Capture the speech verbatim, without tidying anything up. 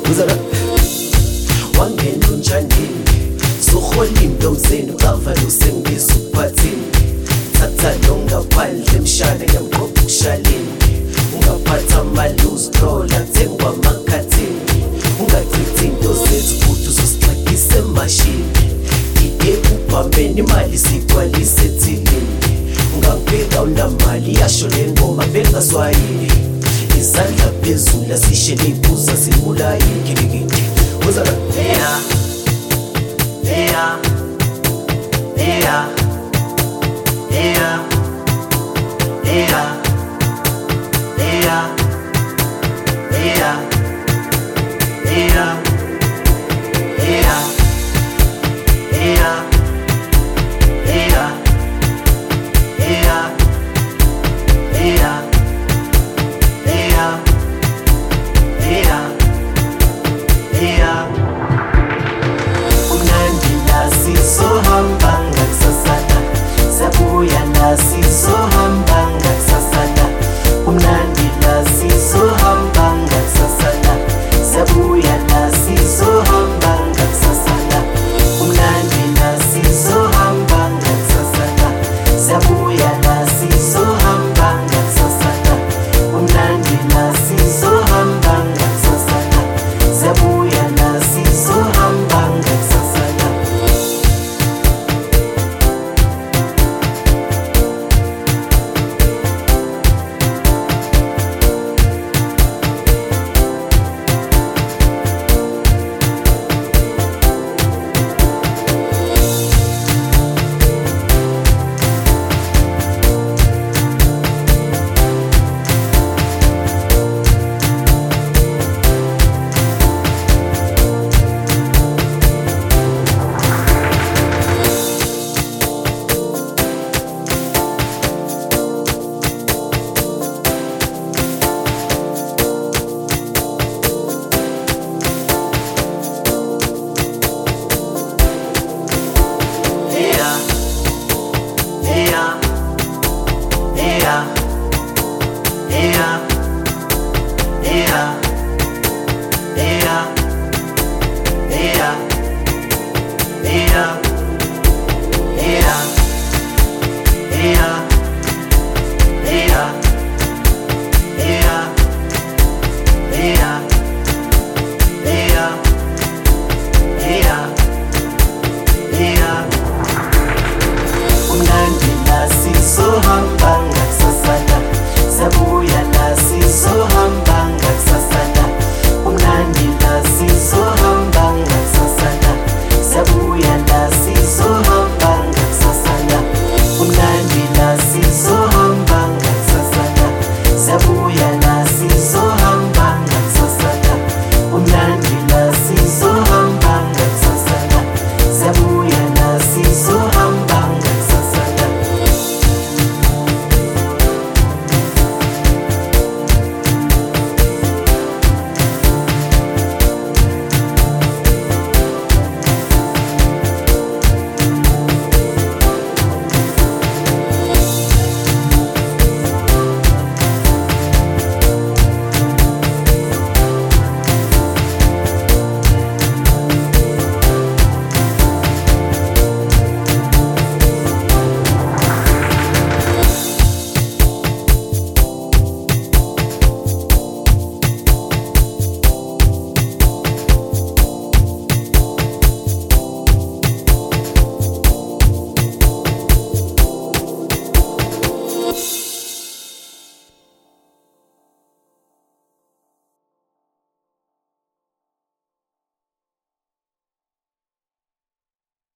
uzala wangena unjanini sohola imdozeni ucavalo sengibiza ukuphathini thatha longaphandle mshane ngiyamqopha ukushalini ungaphatha amaluzi trola thengwa makhathini ungachithi into zethu futhi uzosixakisa emashini ide ubhambeni imali sigcwalise ethilini ungangibheka unamali yasho le ngoma bengaswayini izandla phezulu asishele iphuza simulayini ngikikide uzala yeah yeah yeah yeah yeah yeah yeah yeah yeah yeah yeah yeah yeah yeah yeah yeah kumnandi la sizohamba ngakusasana sabuya la sizohamba ngakusasana kumnandi la sizohamba ngakusasana sabuya